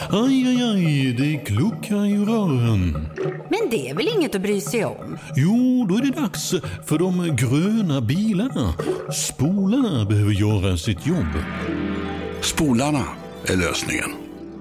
Aj, det kluckar i rören. Men det är väl inget att bry sig om? Jo, då är det dags för de gröna bilarna. Spolarna behöver göra sitt jobb. Spolarna är lösningen.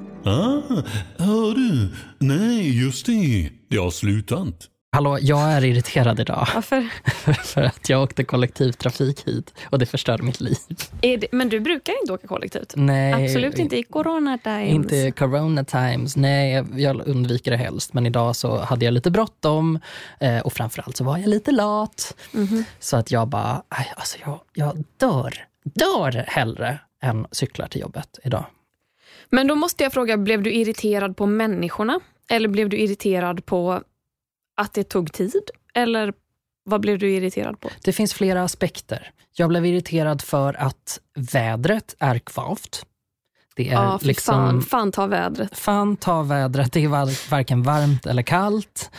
Hör du? Nej, just det. Det har slutat. Hallå, jag är irriterad idag. Varför? För att jag åkte kollektivtrafik hit och det förstörde mitt liv. Men du brukar inte åka kollektivt? Nej. Absolut inte i corona times. Inte i corona times. Nej, jag undviker det helst. Men idag så hade jag lite bråttom och framförallt så var jag lite lat. Mm-hmm. Så att jag bara, alltså jag dör hellre än cyklar till jobbet idag. Men då måste jag fråga, blev du irriterad på människorna? Eller blev du irriterad på att det tog tid? Eller vad blev du irriterad på? Det finns flera aspekter. Jag blev irriterad för att vädret är kvavt. Det är liksom... Fan ta vädret. Fan ta vädret. Det är varken varmt eller kallt.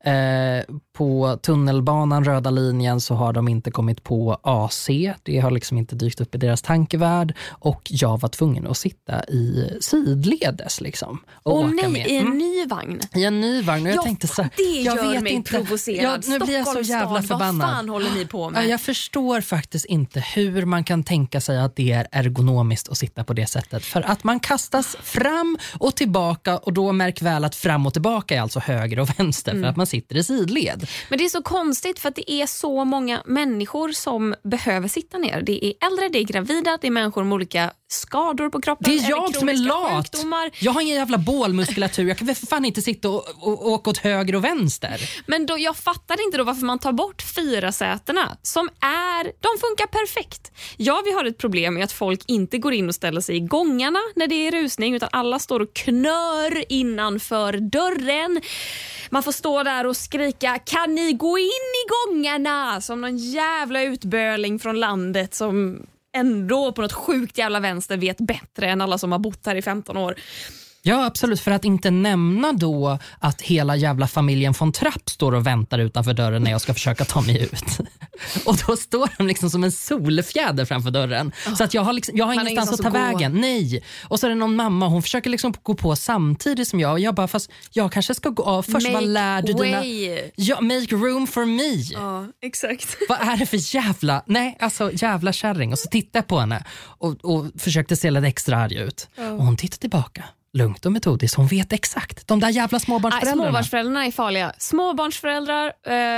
På tunnelbanan, röda linjen, så har de inte kommit på AC. Det har liksom inte dykt upp i deras tankevärld. Och jag var tvungen att sitta i sidledes liksom. Och åka med. I en ny vagn. I en ny vagn. Och jag tänkte så här, det gör mig provocerad. Nu blir jag så jävla förbannad. Vad fan håller ni på med? Jag förstår faktiskt inte hur man kan tänka sig att det är ergonomiskt att sitta på det sättet. För att man kastas fram och tillbaka, och då märk väl att fram och tillbaka är alltså höger och vänster för att man sitter i sidled. Men det är så konstigt för att det är så många människor som behöver sitta ner. Det är äldre, det är gravida, det är människor med olika skador på kroppen. Det är jag som är lat. Sjukdomar. Jag har ingen jävla bålmuskulatur. Jag kan väl för fan inte sitta och åka åt höger och vänster. Men då, jag fattar inte då varför man tar bort 4 sätena som de funkar perfekt. Ja, vi har ett problem med att folk inte går in och ställer sig i gångarna när det är rusning, utan alla står och knör innanför dörren. Man får stå där och skrika, kan ni gå in i gångarna? Som någon jävla utböling från landet som ändå på något sjukt jävla vänster vet bättre än alla som har bott här i 15 år. Ja, absolut. För att inte nämna då att hela jävla familjen von Trapp står och väntar utanför dörren när jag ska försöka ta mig ut. Och då står de liksom som en solfjäder framför dörren. Så att jag har ingenstans att ta vägen. Nej. Och så är det någon mamma, hon försöker liksom gå på samtidigt som jag. Och jag bara, fast jag kanske ska gå av först. Vad lär du dina... Ja, make room for me. Ja, exakt. Vad är det för jävla... Nej, alltså jävla kärring. Och så tittar jag på henne och försökte se lite extra arg ut. Och hon tittar tillbaka. Lugnt och metodiskt, hon vet exakt. De där jävla småbarnsföräldrarna. Småbarnsföräldrarna är farliga. Småbarnsföräldrar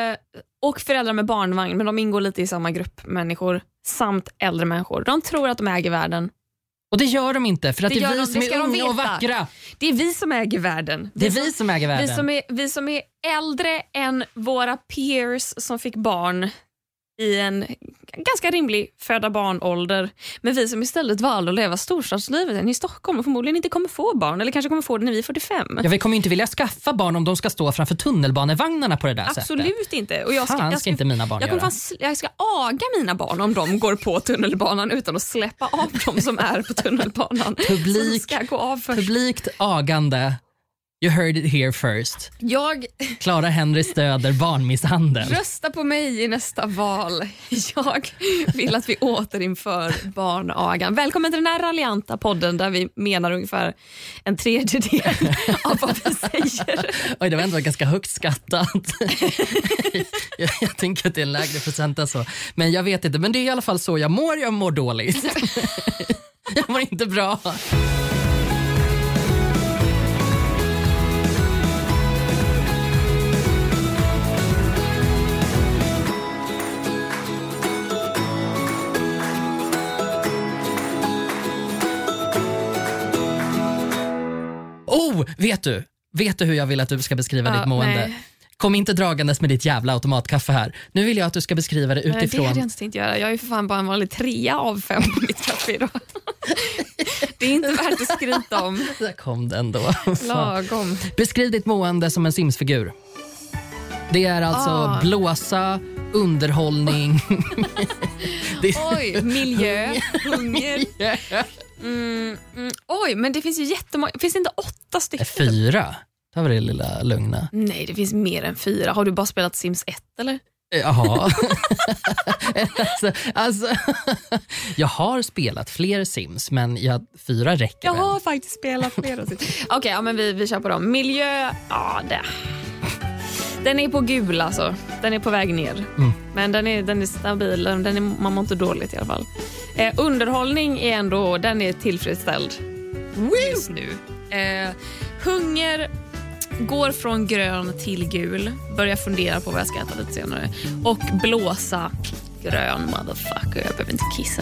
och föräldrar med barnvagn, men de ingår lite i samma grupp människor samt äldre människor. De tror att de äger världen. Och det gör de inte, för att det är vi som är unga och vackra. Det är vi som äger världen. Det är vi som äger världen. Vi som är äldre än våra peers som fick barn i en ganska rimlig föda barnålder, men vi som istället valde att leva storstadslivet i Stockholm och förmodligen inte kommer få barn, eller kanske kommer få det när vi är 45. Ja, vi kommer inte vilja skaffa barn om de ska stå framför tunnelbanevagnarna på det där Absolut sättet. Inte. Och jag ska inte mina barn göra. Jag ska aga mina barn om de går på tunnelbanan utan att släppa av dem som är på tunnelbanan. Publikt agande. You heard it here first. Clara Henry stöder barnmisshandel. Rösta på mig i nästa val. Jag vill att vi återinför barnagan. Välkommen till den här raljanta podden där vi menar ungefär 1/3 av vad vi säger. Oj, det var ändå ganska högt skattat. jag tänker att det är en lägre procent alltså. Men jag vet inte. Men det är i alla fall så jag mår dåligt. Jag mår inte bra. Vet du hur jag vill att du ska beskriva ditt mående? Nej. Kom inte dragandes med ditt jävla automatkaffe här. Nu vill jag att du ska beskriva det utifrån... Nej, det hade jag inte tänkt göra. Jag är för fan bara en vanlig 3 av 5 på mitt kaffe idag. Det är inte värt att skryta om. Där kom den då. Lagom. Beskriv ditt mående som en Sims-figur. Det är alltså blåsa, underhållning. Oj, miljö, hunger. Oj, men det finns ju jättemånga. Finns det inte 8 stycken? 4. Det var det lilla lugna. Nej, det finns mer än 4. Har du bara spelat Sims 1 eller? Jaha. alltså, jag har spelat fler Sims, men 4 räcker Jag väl. har faktiskt spelat flera Sims. Okej, ja, men vi kör på dem. Miljö, ja det. Den är på gul alltså. Den är på väg ner. Men den är stabil. Man mår inte dåligt i alla fall. Underhållning är ändå, den är tillfredsställd just nu. Hunger går från grön till gul. Börjar fundera på vad jag ska äta lite senare. Och blåsa grön, motherfucker. Jag behöver inte kissa.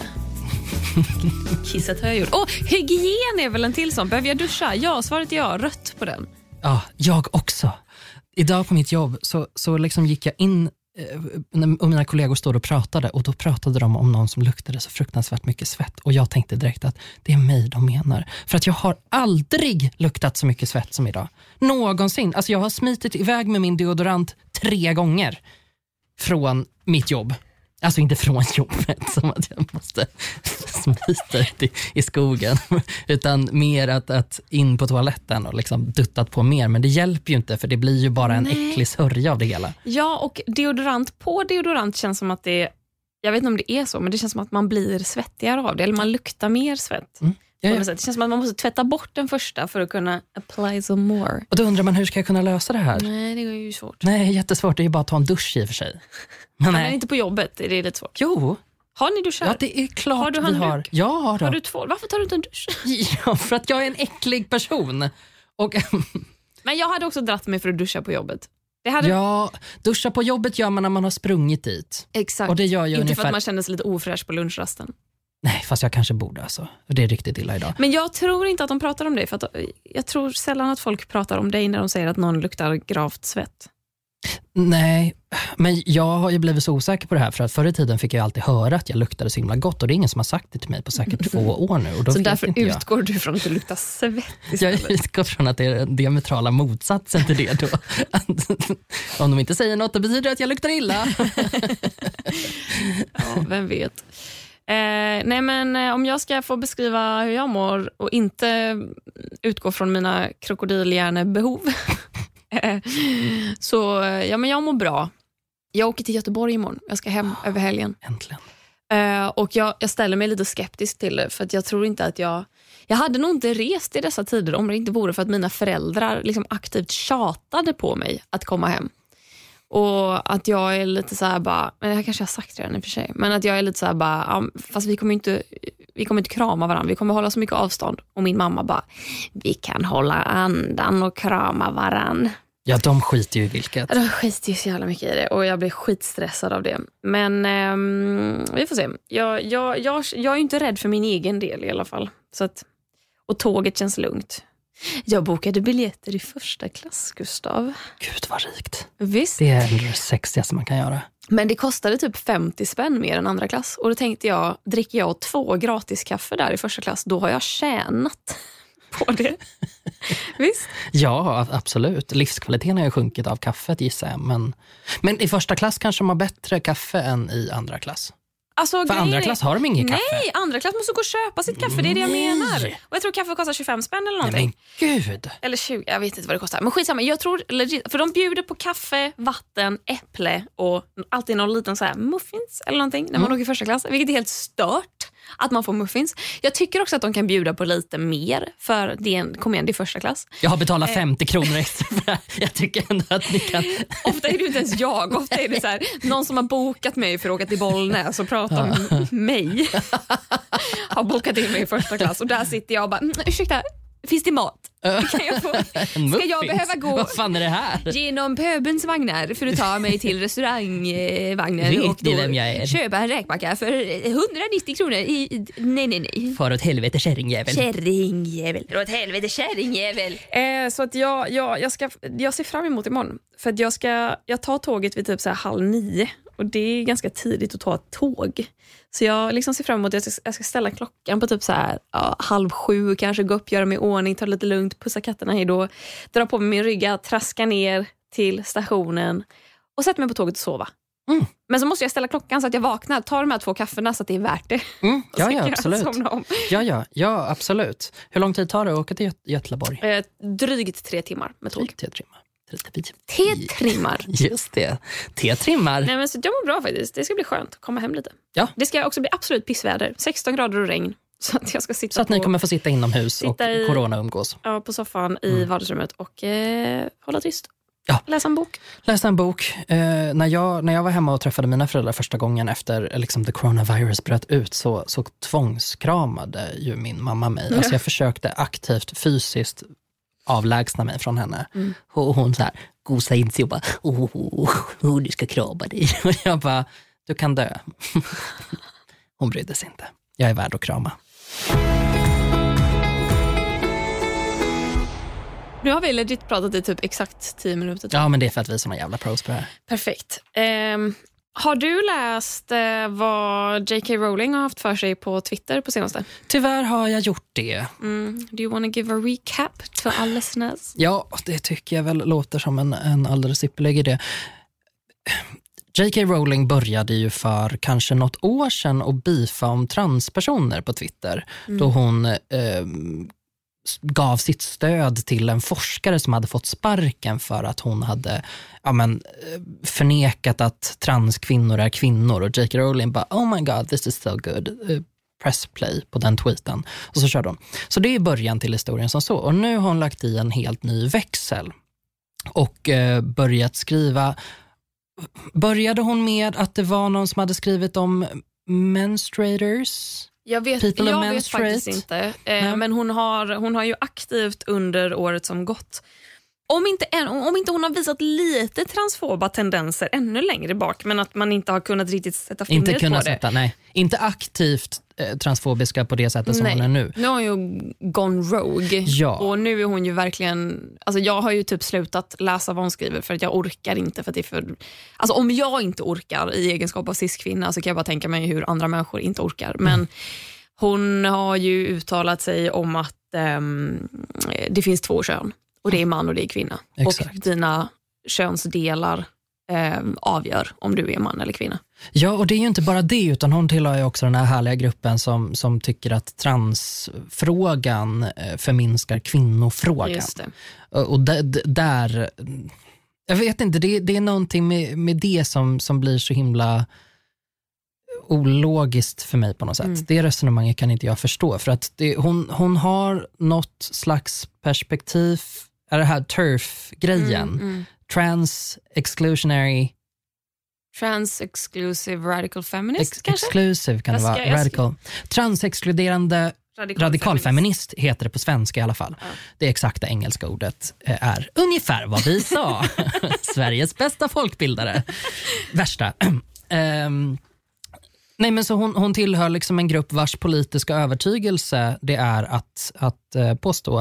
Kissat har jag gjort. Hygien är väl en till sån. Behöver jag duscha? Ja, svaret är ja. Rött på den. Ja, jag också. Idag på mitt jobb så liksom gick jag in och mina kollegor stod och pratade, och då pratade de om någon som luktade så fruktansvärt mycket svett, och jag tänkte direkt att det är mig de menar, för att jag har aldrig luktat så mycket svett som idag, någonsin. Alltså jag har smitit iväg med min deodorant 3 gånger från mitt jobb. Alltså inte från jobbet som att jag måste smita ut i skogen, utan mer att in på toaletten och liksom duttat på mer. Men det hjälper ju inte, för det blir ju bara en äcklig sörja av det hela. Ja, och deodorant känns som att det, jag vet inte om det är så, men det känns som att man blir svettigare av det, eller man luktar mer svett. Ja. Det känns som att man måste tvätta bort den första för att kunna apply some more. Och då undrar man, hur ska jag kunna lösa det här? Nej, det är ju svårt. Nej, jättesvårt. Det är ju bara att ta en dusch i och för sig. Men inte på jobbet, är det lite svårt. Jo. Har ni duschar? Ja, det är klart. Har du handduk? Jag har det. Har du 2? Varför tar du inte en dusch? Ja, för att jag är en äcklig person. Och men jag hade också dratt mig för att duscha på jobbet. Ja, duscha på jobbet gör man när man har sprungit dit. Exakt. Och det gör ju inte för att man känner sig lite ofräsch på lunchrasten. Nej, fast jag kanske borde alltså. Det är riktigt illa idag. Men jag tror inte att de pratar om det, för att jag tror sällan att folk pratar om dig när de säger att någon luktar gravt svett. Nej, men jag har ju blivit så osäker på det här, för att förr i tiden fick jag alltid höra att jag luktade så himla gott, och det är ingen som har sagt det till mig på säkert 2 år nu. Och då så därför utgår du från att du luktar svett istället? Jag utgår från att det är den diametrala motsatsen till det då. Om de inte säger något, då betyder det att jag luktar illa. Ja, vem vet. Nej, men om jag ska få beskriva hur jag mår och inte utgå från mina krokodilhjärnebehov så ja, men jag mår bra. Jag åker till Göteborg imorgon. Jag ska hem över helgen. Äntligen. Och jag ställer mig lite skeptisk till det, för att jag tror inte att jag hade nog inte rest i dessa tider om det inte vore för att mina föräldrar liksom aktivt tjatade på mig att komma hem. Och att jag är lite så här bara, men det här kanske jag har sagt redan i och för sig, men att jag är lite så här bara, ja, fast vi kommer inte krama varandra, vi kommer hålla så mycket avstånd. Och min mamma bara, vi kan hålla andan och krama varandra. Ja, de skiter ju i vilket. De skiter ju så jävla mycket i det, och jag blir skitstressad av det. Men vi får se. Jag är ju inte rädd för min egen del i alla fall. Så att, och tåget känns lugnt. Jag bokade biljetter i 1. klass, Gustav. Gud vad rikt. Visst. Det är det sexigaste man kan göra. Men det kostade typ 50 spänn mer än 2. klass. Och då tänkte jag, dricker jag 2 gratis kaffe där i 1. klass, då har jag tjänat på det. Visst? Ja, absolut. Livskvaliteten har ju sjunkit av kaffet, gissar jag. Men i 1. klass kanske man har bättre kaffe än i 2. klass. Alltså, för 2. klass har de ingen kaffe. Nej, 2. klass måste gå och köpa sitt kaffe. Det är det jag menar. Och jag tror kaffe kostar 25 spänn eller någonting. Nej, men gud. Eller 20, jag vet inte vad det kostar. Men skitsamma, jag tror, för de bjuder på kaffe, vatten, äpple och alltid någon liten så här muffins eller någonting när man åker i 1. klass. Vilket är helt stört att man får muffins. Jag tycker också att de kan bjuda på lite mer, för det är i 1. klass. Jag har betalat 50 kronor extra för det. Jag tycker ändå att ni kan... Ofta är det ju inte ens jag. Ofta är det så här, någon som har bokat mig för att åka till Bollnäs och prata om mig. Har bokat in mig i 1. klass. Och där sitter jag och bara, ursäkta, finns det mat? Kan jag få? Ska jag behöva gå Vad fan är det här? Genom pöbens vagnar för att ta mig till restaurangvagnen och då köpa en räkmacka för 190 kronor i... Nej. Far åt helvete, kärringjävel. Åt helvete, kärringjävel. Så att jag ser fram emot imorgon. För att jag tar tåget vid typ så här 8:30. Och det är ganska tidigt att ta ett tåg. Så jag liksom ser fram emot att jag ska ställa klockan på typ så här 6:30, kanske gå upp, göra mig i ordning, ta det lite lugnt, pussa katterna hej då, dra på mig min rygga, traska ner till stationen och sätta mig på tåget och sova. Men så måste jag ställa klockan så att jag vaknar, tar de här 2 kaffena så att det är värt det. Ja, absolut. Ja, absolut. Hur lång tid tar det att åka till Göteborg? Drygt 3 timmar med tåg. 3 timmar. T-trimmar. Just det. T-trimmar. Nej, men så jag mår bra faktiskt. Det ska bli skönt att komma hem lite. Ja. Det ska också bli absolut pissväder. 16 grader och regn. Så att jag ska sitta så att ni kommer få sitta inomhus och corona-umgås. Ja, på soffan i vardagsrummet och hålla tyst. Ja. Läsa en bok. När jag var hemma och träffade mina föräldrar första gången efter liksom, the coronavirus bröt ut så tvångskramade ju min mamma mig. Alltså jag försökte aktivt fysiskt avlägsna mig från henne. Och hon så här gosade in sig och bara du ska krama dig. Och jag bara, du kan dö. Hon brydde sig inte. Jag är värd att krama. Nu har vi legit pratat i typ exakt 10 minuter. Ja, men det är för att vi är såna jävla pros på det här. Perfekt. Har du läst vad J.K. Rowling har haft för sig på Twitter på senaste? Tyvärr har jag gjort det. Do you want to give a recap to all listeners? Ja, det tycker jag väl låter som en alldeles ypperlig idé. J.K. Rowling började ju för kanske något år sedan att beefa om transpersoner på Twitter. Då hon gav sitt stöd till en forskare som hade fått sparken för att hon hade förnekat att transkvinnor är kvinnor. Och J.K. Rowling bara, oh my god, this is so good. Press play på den tweeten. Och så körde hon. Så det är början till historien som så. Och nu har hon lagt i en helt ny växel. Och börjat skriva. Började hon med att det var någon som hade skrivit om menstruators? Jag vet faktiskt inte. Men hon har ju aktivt under året som gått. Om inte hon har visat lite transfoba tendenser ännu längre bak, men att man inte har kunnat riktigt sätta fingret på det. Nej, inte aktivt transfobiska på det sättet som hon är nu. Nu har hon ju gone rogue. Ja. Och nu är hon ju verkligen... Alltså jag har ju typ slutat läsa vad hon skriver för att jag orkar inte. För att det är för, alltså om jag inte orkar i egenskap av cis-kvinna så kan jag bara tänka mig hur andra människor inte orkar. Men hon har ju uttalat sig om att det finns 2 kön. Och det är man och det är kvinna. Exakt. Och dina könsdelar avgör om du är man eller kvinna. Ja, och det är ju inte bara det, utan hon tillhör ju också den här härliga gruppen som tycker att transfrågan förminskar kvinnofrågan. Just det. Och där jag vet inte, det är någonting med det som blir så himla ologiskt för mig på något sätt. Det resonemanget kan inte jag förstå, för att hon har något slags perspektiv, är det här TERF-grejen. Trans-exclusive radical feminist kanske? Exclusive kan det vara. Radical. Transexkluderande radikal feminist heter det på svenska i alla fall. Ja. Det exakta engelska ordet är ungefär vad vi sa. Sveriges bästa folkbildare. Värsta. Nej, men så hon tillhör liksom en grupp vars politiska övertygelse det är att påstå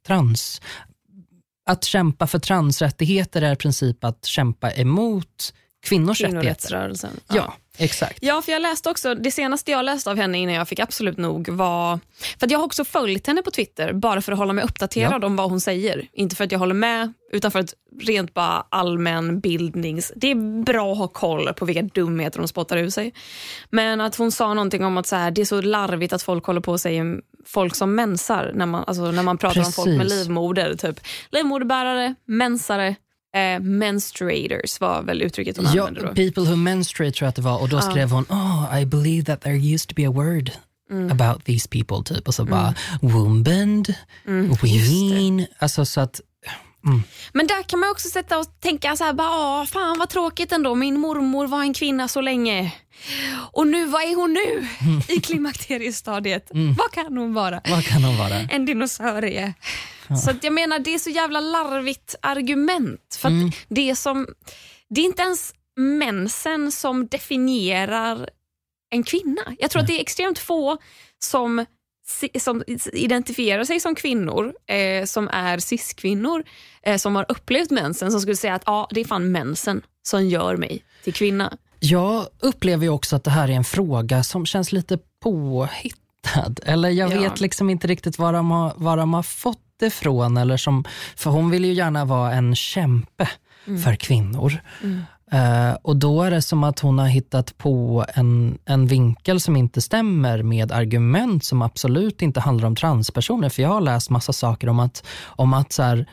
att kämpa för transrättigheter är i princip att kämpa emot kvinnors rättigheter. Ja, exakt. Ja, för jag läste också, det senaste jag läste av henne innan jag fick absolut nog var, för att jag har också följt henne på Twitter bara för att hålla mig uppdaterad om vad hon säger. Inte för att jag håller med, utan för att rent bara allmän bildnings, det är bra att ha koll på vilka dumheter hon spottar ur sig. Men att hon sa någonting om att så här, det är så larvigt att folk håller på att säga folk som mensar när man pratar om folk med livmoder, typ livmoderbärare, mensare. Menstruators var väl uttrycket hon använde då. People who menstruate tror jag att det var. Och då skrev hon, I believe that there used to be a word about these people typ. Och så bara, wombend, women. Alltså så att... Men där kan man också sätta och tänka så här, bara, fan vad tråkigt ändå. Min mormor var en kvinna så länge. Och nu, vad är hon nu? I klimakteriestadiet. Vad kan hon vara? En dinosaurie. Ja. Så att jag menar, det är så jävla larvigt argument. För att det är inte ens mensen som definierar en kvinna. Jag tror att det är extremt få som identifierar sig som kvinnor, som är cis-kvinnor, som har upplevt mensen, som skulle säga att det är fan mensen som gör mig till kvinna. Jag upplever ju också att det här är en fråga som känns lite påhittad. Eller jag vet liksom inte riktigt var de har fått det ifrån. Eller för hon vill ju gärna vara en kämpe för kvinnor. Och då är det som att hon har hittat på en vinkel som inte stämmer med argument som absolut inte handlar om transpersoner. För jag har läst massa saker om att så här,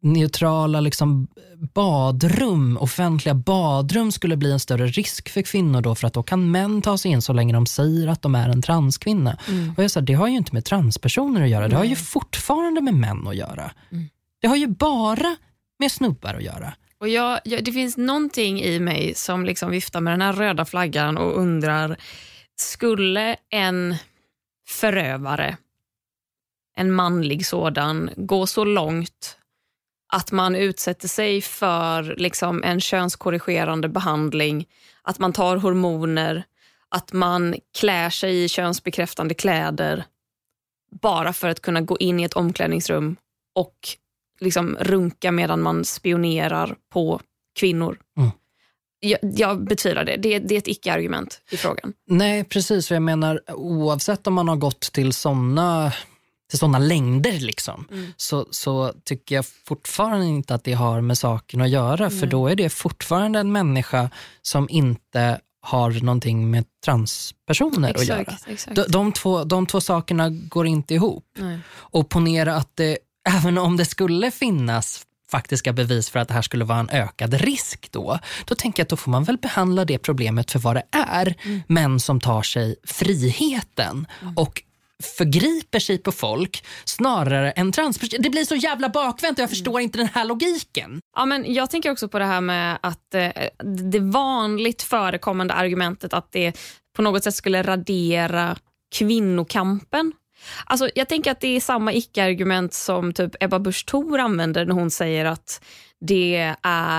neutrala liksom badrum, offentliga badrum skulle bli en större risk för kvinnor då, för att då kan män ta sig in så länge de säger att de är en transkvinna. Och jag sa, det har ju inte med transpersoner att göra, det har ju fortfarande med män att göra. Det har ju bara med snubbar att göra. Och det finns någonting i mig som liksom viftar med den här röda flaggan och undrar, skulle en förövare, en manlig sådan, gå så långt att man utsätter sig för liksom en könskorrigerande behandling, att man tar hormoner, att man klär sig i könsbekräftande kläder bara för att kunna gå in i ett omklädningsrum och liksom runka medan man spionerar på kvinnor. Jag betvivlar det. Det är ett icke-argument i frågan. Nej, precis. För jag menar, oavsett om man har gått till såna längder liksom, så tycker jag fortfarande inte att det har med saken att göra. För då är det fortfarande en människa som inte har någonting med transpersoner att göra. Exakt. De två sakerna går inte ihop. Nej. Och ponera att det, även om det skulle finnas faktiska bevis för att det här skulle vara en ökad risk då tänker jag att då får man väl behandla det problemet för vad det är. Män som tar sig friheten och förgriper sig på folk snarare än transpersoner. Det blir så jävla bakvänt och jag förstår inte den här logiken. Ja, men jag tänker också på det här med att det vanligt förekommande argumentet att det på något sätt skulle radera kvinnokampen. Alltså, jag tänker att det är samma icke-argument som typ Ebba Busch Thor använder när hon säger att det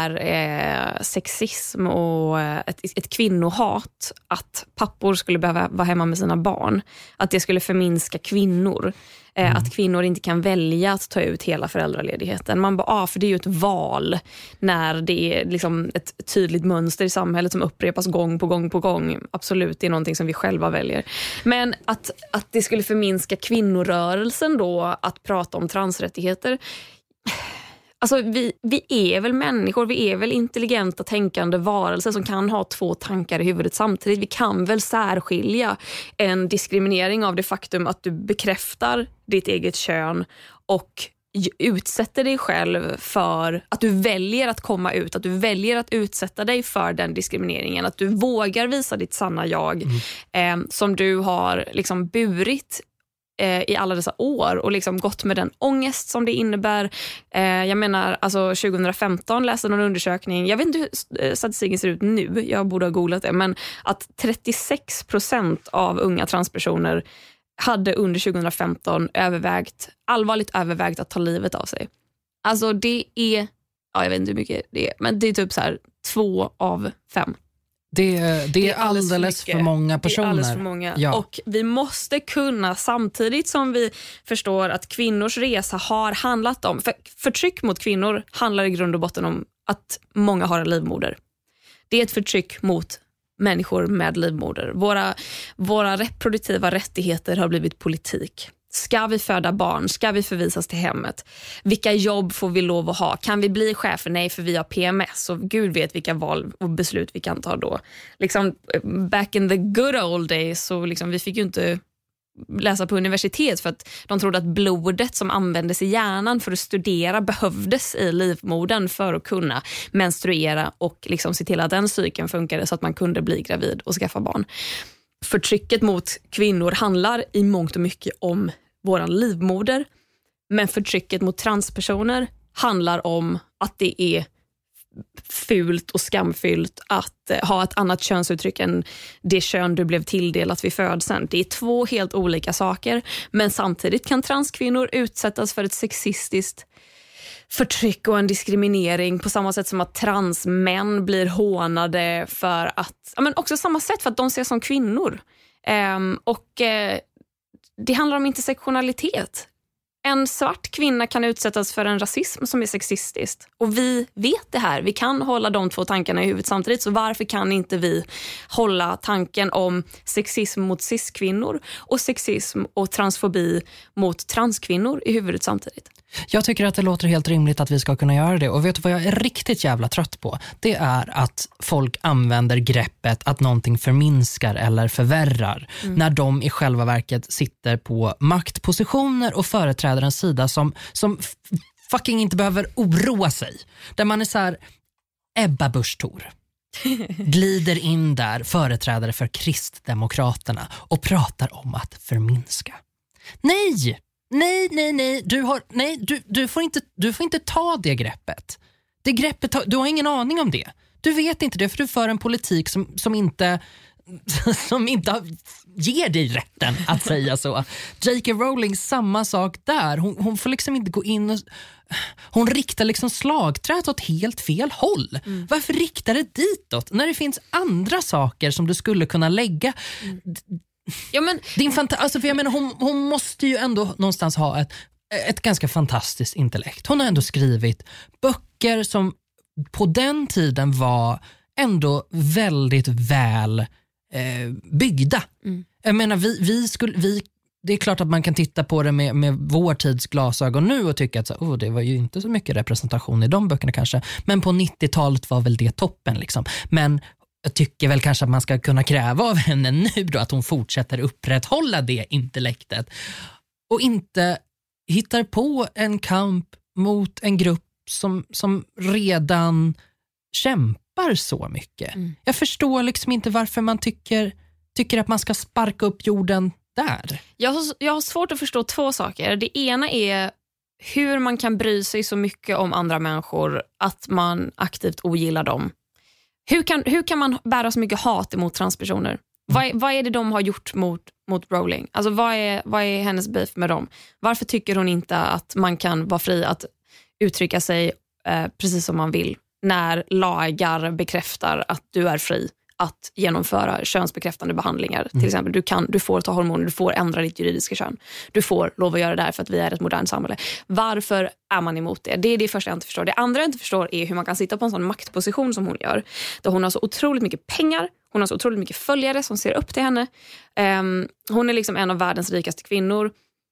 är sexism och ett kvinnohat att pappor skulle behöva vara hemma med sina barn. Att det skulle förminska kvinnor. Att kvinnor inte kan välja att ta ut hela föräldraledigheten. Man bara, för det är ju ett val när det är liksom ett tydligt mönster i samhället som upprepas gång på gång på gång. Absolut, det är någonting som vi själva väljer. Men att det skulle förminska kvinnorörelsen då, att prata om transrättigheter. Alltså vi är väl människor, vi är väl intelligenta tänkande varelser som kan ha två tankar i huvudet samtidigt. Vi kan väl särskilja en diskriminering av det faktum att du bekräftar ditt eget kön och utsätter dig själv för att du väljer att komma ut, att du väljer att utsätta dig för den diskrimineringen, att du vågar visa ditt sanna jag som du har liksom burit i alla dessa år och liksom gått med den ångest som det innebär. Jag menar, alltså 2015 läste någon undersökning, jag vet inte hur statistiken ser ut nu, jag borde ha googlat det, men att 36% av unga transpersoner hade under 2015 allvarligt övervägt att ta livet av sig. Alltså det är, jag vet inte hur mycket det är, men det är typ så här 2 av 5. Det är alldeles för många personer. Det är alldeles för många. Ja. Och vi måste kunna, samtidigt som vi förstår att kvinnors resa har handlat om, för förtryck mot kvinnor handlar i grund och botten om att många har en livmoder. Det är ett förtryck mot människor med livmoder. Våra reproduktiva rättigheter har blivit politik. Ska vi föda barn? Ska vi förvisas till hemmet? Vilka jobb får vi lov att ha? Kan vi bli chefer? Nej, för vi har PMS. Och Gud vet vilka val och beslut vi kan ta då. Liksom, back in the good old days så liksom, vi fick ju inte läsa på universitet för att de trodde att blodet som användes i hjärnan för att studera behövdes i livmodern för att kunna menstruera och liksom se till att den cykeln funkade så att man kunde bli gravid och skaffa barn. Förtrycket mot kvinnor handlar i mångt och mycket om våran livmoder, men förtrycket mot transpersoner handlar om att det är fult och skamfyllt att ha ett annat könsuttryck än det kön du blev tilldelat vid födseln. Det är 2 helt olika saker, men samtidigt kan transkvinnor utsättas för ett sexistiskt förtryck och en diskriminering på samma sätt som att transmän blir hånade för att, men också samma sätt för att de ses som kvinnor. Det handlar om intersektionalitet. En svart kvinna kan utsättas för en rasism som är sexistiskt. Och vi vet det här. Vi kan hålla de 2 tankarna i huvudet samtidigt. Så varför kan inte vi hålla tanken om sexism mot cis-kvinnor och sexism och transfobi mot transkvinnor i huvudet samtidigt? Jag tycker att det låter helt rimligt att vi ska kunna göra det. Och vet du vad jag är riktigt jävla trött på? Det är att folk använder greppet att någonting förminskar eller förvärrar när de i själva verket sitter på maktpositioner och företräder en sida som fucking inte behöver oroa sig. Där man är så här, Ebba Busch Thor glider in där, företrädare för Kristdemokraterna, och pratar om att förminska. Nej. Du får inte ta det greppet. Det greppet, du har ingen aning om det. Du vet inte det, för du för en politik som inte ger dig rätten att säga så. J.K. Rowling, samma sak där. Hon får liksom inte gå in och... Hon riktar liksom slagträt åt helt fel håll. Varför riktar det ditåt när det finns andra saker som du skulle kunna lägga... Ja, men... Alltså, för jag menar, hon måste ju ändå någonstans ha ett ganska fantastiskt intellekt. Hon har ändå skrivit böcker som på den tiden var ändå väldigt väl byggda. Jag menar, det är klart att man kan titta på det med vår tids glasögon nu och tycka att det var ju inte så mycket representation i de böckerna kanske. Men på 90-talet var väl det toppen liksom. Men jag tycker väl kanske att man ska kunna kräva av henne nu då att hon fortsätter upprätthålla det intellektet. Och inte hittar på en kamp mot en grupp som redan kämpar så mycket. Jag förstår liksom inte varför man tycker att man ska sparka upp jorden där. Jag har svårt att förstå två saker. Det ena är hur man kan bry sig så mycket om andra människor att man aktivt ogillar dem. Hur kan man bära så mycket hat emot transpersoner? Vad är det de har gjort mot Rowling? Alltså vad är hennes beef med dem? Varför tycker hon inte att man kan vara fri att uttrycka sig precis som man vill när lagar bekräftar att du är fri att genomföra könsbekräftande behandlingar? Till exempel, du får ta hormoner, du får ändra ditt juridiska kön. Du får lov att göra det här för att vi är ett modernt samhälle. Varför är man emot det? Det är det första jag inte förstår. Det andra jag inte förstår är hur man kan sitta på en sån maktposition som hon gör. Där hon har så otroligt mycket pengar, hon har så otroligt mycket följare som ser upp till henne. Hon är liksom en av världens rikaste kvinnor.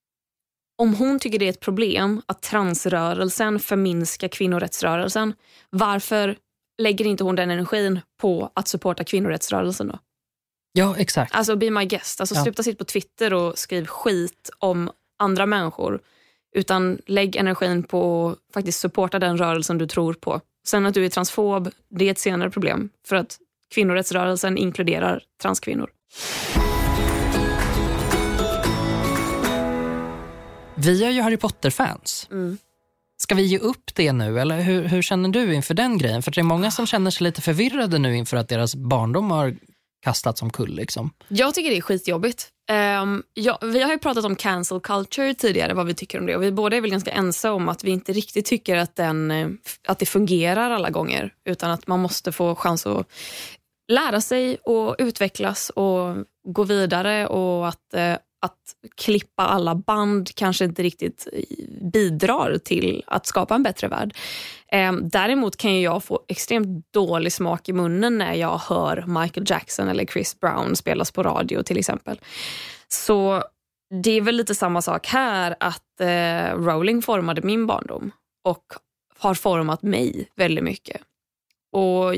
Om hon tycker det är ett problem att transrörelsen förminskar kvinnorättsrörelsen, varför lägger inte hon den energin på att supporta kvinnorättsrörelsen då? Ja, exakt. Alltså be my guest. Alltså sluta sitta på Twitter och skriv skit om andra människor. Utan lägg energin på att faktiskt supporta den rörelsen du tror på. Sen att du är transfob, det är ett senare problem. För att kvinnorättsrörelsen inkluderar transkvinnor. Vi är ju Harry Potter-fans. Ska vi ge upp det nu? Eller hur känner du inför den grejen? För det är många som känner sig lite förvirrade nu inför att deras barndom har kastats omkull. Liksom. Jag tycker det är skitjobbigt. Vi har ju pratat om cancel culture tidigare, vad vi tycker om det. Och vi båda är väl ganska ense om att vi inte riktigt tycker att det fungerar alla gånger. Utan att man måste få chans att lära sig och utvecklas och gå vidare. Och att klippa alla band kanske inte riktigt bidrar till att skapa en bättre värld. Däremot kan jag få extremt dålig smak i munnen när jag hör Michael Jackson eller Chris Brown spelas på radio till exempel. Så det är väl lite samma sak här, att Rowling formade min barndom och har format mig väldigt mycket. Och...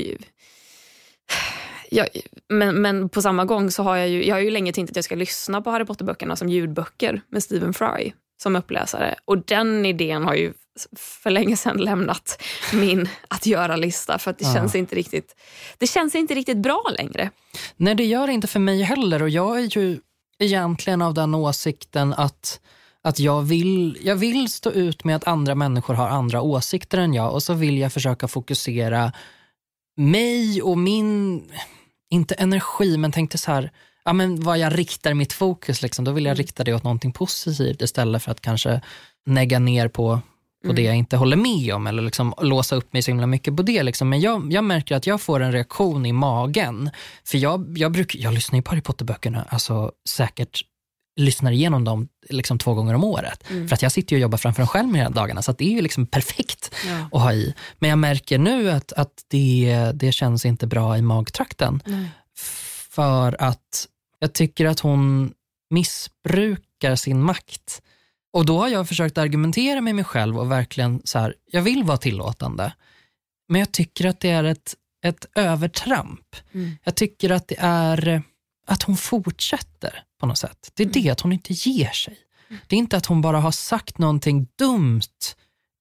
Men på samma gång så har jag har ju länge tänkt att jag ska lyssna på Harry Potter-böckerna som ljudböcker med Stephen Fry som uppläsare. Och den idén har ju för länge sedan lämnat min att göra-lista, för att det känns inte riktigt bra längre. Nej, det gör det inte för mig heller, och jag är ju egentligen av den åsikten att jag vill stå ut med att andra människor har andra åsikter än jag, och så vill jag försöka fokusera mig och min, inte energi, men tänkte så här, ja, men vad jag riktar mitt fokus liksom, då vill jag rikta det åt någonting positivt istället för att kanske negga ner på det jag inte håller med om, eller liksom låsa upp mig så himla mycket på det liksom. Men jag märker att jag får en reaktion i magen, för jag lyssnar ju på Harry Potter-böckerna, alltså säkert lyssnar igenom dem liksom 2 gånger om året. För att jag sitter ju och jobbar framför en själv med de dagarna, så att det är ju liksom perfekt att ha i. Men jag märker nu att det känns inte bra i magtrakten. För att jag tycker att hon missbrukar sin makt. Och då har jag försökt argumentera med mig själv och verkligen så här, jag vill vara tillåtande. Men jag tycker att det är ett övertramp. Jag tycker att det är att hon fortsätter på något sätt. Det är det, att hon inte ger sig. Det är inte att hon bara har sagt någonting dumt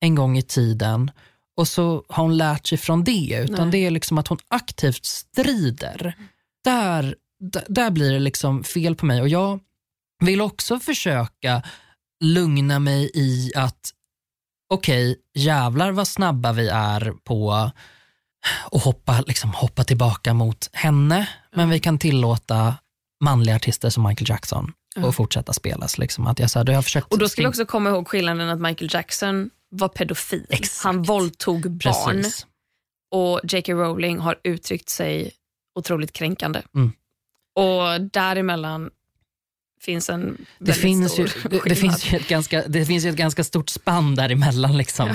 en gång i tiden och så har hon lärt sig från det, utan det är liksom att hon aktivt strider. Där blir det liksom fel på mig, och jag vill också försöka lugna mig i att okej, jävlar vad snabba vi är på att hoppa tillbaka mot henne, men vi kan tillåta manliga artister som Michael Jackson och fortsätta spelas. Liksom. Att jag har försökt och då ska vi också komma ihåg skillnaden att Michael Jackson var pedofil. Exakt. Han våldtog barn. Precis. Och J.K. Rowling har uttryckt sig otroligt kränkande. Och däremellan finns en det finns ju ett ganska stort spann däremellan liksom.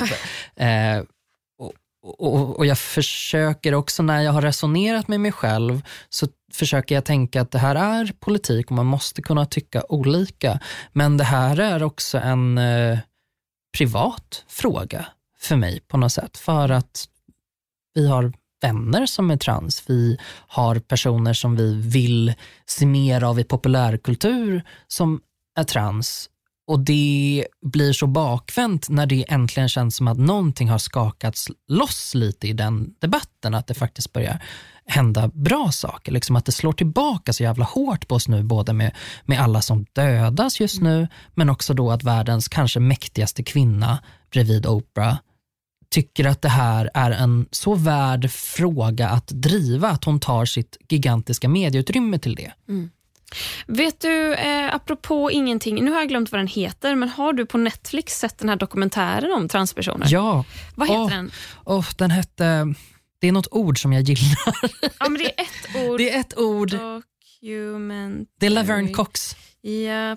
Och jag försöker också, när jag har resonerat med mig själv, så försöker jag tänka att det här är politik och man måste kunna tycka olika, men det här är också en privat fråga för mig på något sätt, för att vi har vänner som är trans, vi har personer som vi vill se mer av i populärkultur som är trans, och det blir så bakvänt när det äntligen känns som att någonting har skakats loss lite i den debatten, att det faktiskt börjar hända bra saker, liksom att det slår tillbaka så jävla hårt på oss nu, både med alla som dödas just nu, men också då att världens kanske mäktigaste kvinna bredvid Oprah tycker att det här är en så värd fråga att driva att hon tar sitt gigantiska medieutrymme till det. Vet du, apropå ingenting, nu har jag glömt vad den heter, men har du på Netflix sett den här dokumentären om transpersoner? Ja. Vad heter den? Den hette, det är något ord som jag gillar. Ja, men det är ett ord. Det är ett ord. Det är Laverne Cox. Japp.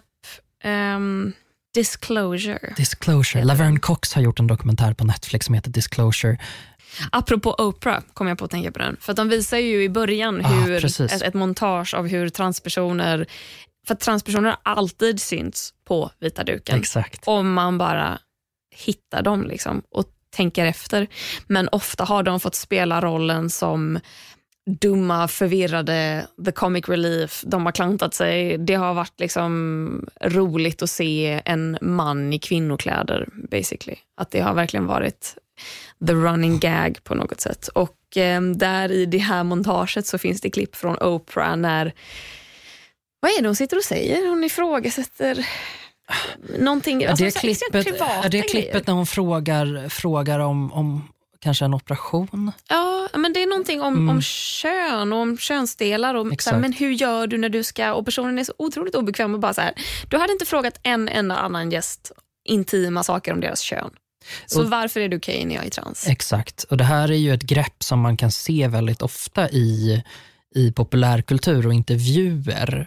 Disclosure. Laverne Cox har gjort en dokumentär på Netflix som heter Disclosure. Apropå Oprah kom jag på att tänka på den. För att de visar ju i början hur ett montage av hur transpersoner, för att transpersoner har alltid synts på vita duken. Exakt. Om man bara hittar dem liksom och tänker efter. Men ofta har de fått spela rollen som dumma, förvirrade, the comic relief. De har klantat sig. Det har varit liksom roligt att se en man i kvinnokläder basically. Att det har verkligen varit the running gag på något sätt. Och där i det här montaget så finns det klipp från Oprah när, vad är det hon sitter och säger? Hon ifrågasätter någonting. Är det klippet när hon frågar om kanske en operation? Ja, men det är någonting om kön och om könsdelar och så här, men hur gör du när du ska, och personen är så otroligt obekväm och bara så här, du hade inte frågat en enda annan gäst intima saker om deras kön. Så varför är du okej när jag är trans? Exakt, och det här är ju ett grepp som man kan se väldigt ofta i populärkultur och intervjuer.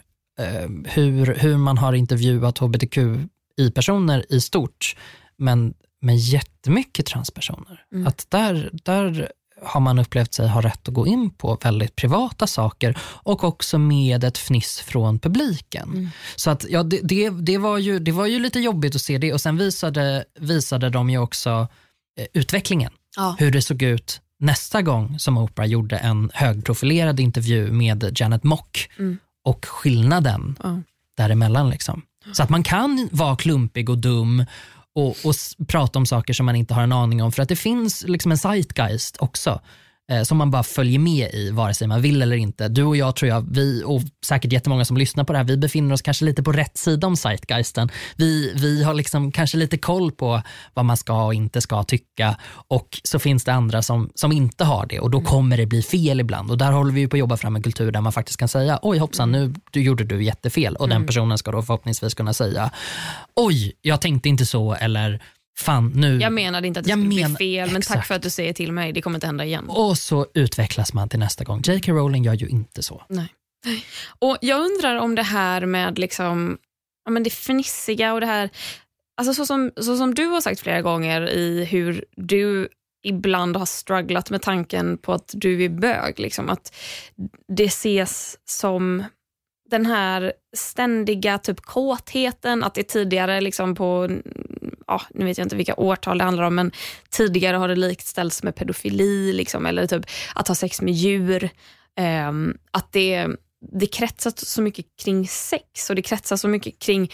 Hur man har intervjuat hbtqi-personer i stort, men med jättemycket transpersoner. Att där har man upplevt sig ha rätt att gå in på väldigt privata saker och också med ett fniss från publiken. Så att ja, det var ju lite jobbigt att se det, och sen visade de ju också utvecklingen. Hur det såg ut nästa gång som Oprah gjorde en högprofilerad intervju med Janet Mock och skillnaden däremellan liksom. Så att man kan vara klumpig och dum och prata om saker som man inte har en aning om, för att det finns liksom en zeitgeist också som man bara följer med i vare sig man vill eller inte. Du och jag, tror jag, vi och säkert jättemånga som lyssnar på det här, vi befinner oss kanske lite på rätt sida om zeitgeisten. Vi har liksom kanske lite koll på vad man ska och inte ska tycka, och så finns det andra som inte har det, och då kommer det bli fel ibland, och där håller vi ju på att jobba fram en kultur där man faktiskt kan säga, oj hoppsan, nu gjorde du jättefel, och den personen ska då förhoppningsvis kunna säga, oj, jag tänkte inte så, eller fan, nu... Jag menade inte att det skulle bli fel, men tack för att du säger till mig, det kommer inte hända igen. Och så utvecklas man till nästa gång. J.K. Rowling gör ju inte så. Nej. Och jag undrar om det här med liksom, ja, men det fnissiga och det här, alltså så som du har sagt flera gånger i hur du ibland har strugglat med tanken på att du är bög, liksom, att det ses som den här ständiga typ kåtheten, att det tidigare liksom på, nu vet jag inte vilka årtal det handlar om, men tidigare har det likställts med pedofili liksom, eller typ att ha sex med djur, att det kretsar så mycket kring sex, och det kretsar så mycket kring